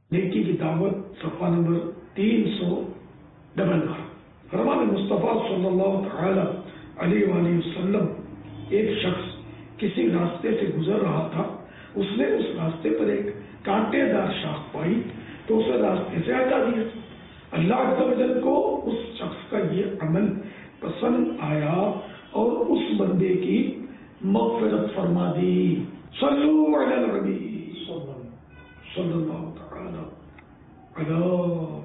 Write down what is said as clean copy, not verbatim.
नेकी की दावत सफ़ा नंबर 300 फरमान मुस्तफ़ा सल्लल्लाहु तआला अलैहि वसल्लम, एक शख्स किसी रास्ते से गुजर रहा था। उसने उस रास्ते पर एक कांटेदार शाख पाई तो उसे रास्ते से हटा दिया। अल्लाह अज़्ज़ को उस शख्स का ये अमल पसंद आया और उस बंदे की मग़फ़िरत फरमा दी। सल्लल्लाहु अलैहि वसल्लम।